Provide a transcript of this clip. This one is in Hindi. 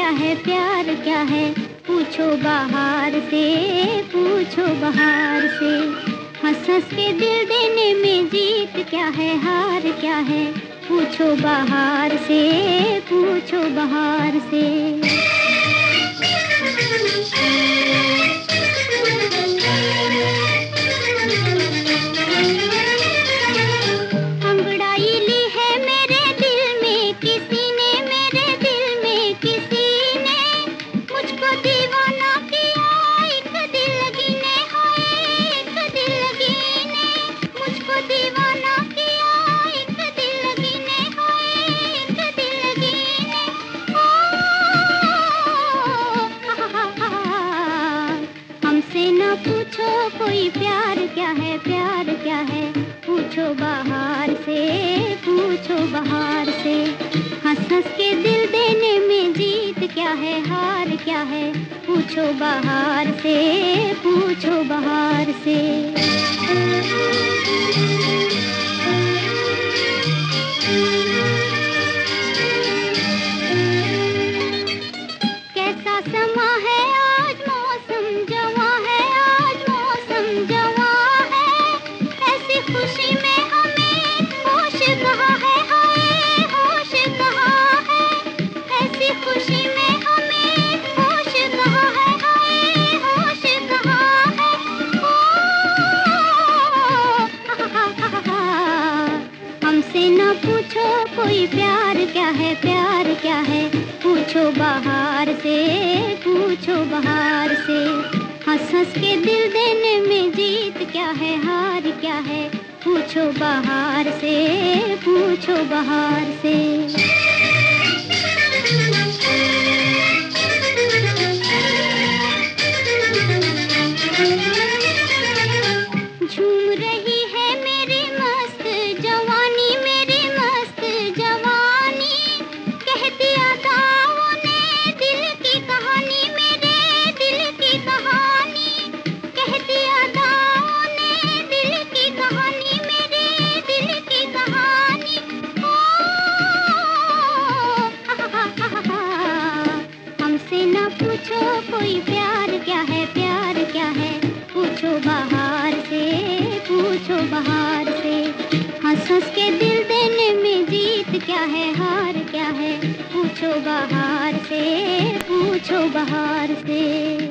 है, प्यार क्या है, पूछो बाहर से, पूछो बाहर से। हंस हंस के दिल देने में जीत क्या है, हार क्या है, पूछो बाहर से, पूछो बाहर से। पूछो कोई प्यार क्या है, प्यार क्या है, पूछो बाहर से, पूछो बाहर से। हंस हंस के दिल देने में जीत क्या है, हार क्या है, पूछो बाहर से, पूछो बाहर से। कैसा समा है आज, मौसम जवां है, आज मौसम जवां है। ऐसी खुशी में हमें होश कहाँ है, हाय होश कहाँ है। ऐसी खुशी में हमें होश कहाँ है, हाय होश कहाँ है। हमसे न पूछो कोई प्यार क्या है, प्यार क्या है, पूछो बाहर से, पूछो बाहर से। हंस हंस के दिल देने में जीत क्या है, हार क्या है, पूछो बाहर से, पूछो बाहर से। झूम रही है मेरी मस्त जवानी, मेरी मस्त जवानी। कह दिया दावों ने दिल की कहानी, मेरे दिल की कहानी। कह दिया दावों ने दिल की कहानी, मेरे दिल की कहानी। हमसे न पूछो कोई प्यार क्या है, प्यार क्या है, पूछो बाहर से, पूछो बाहर से। हंस हंस के दिल देने में जीत क्या है, हार क्या है, पूछो बाहर से, पूछो बाहर से।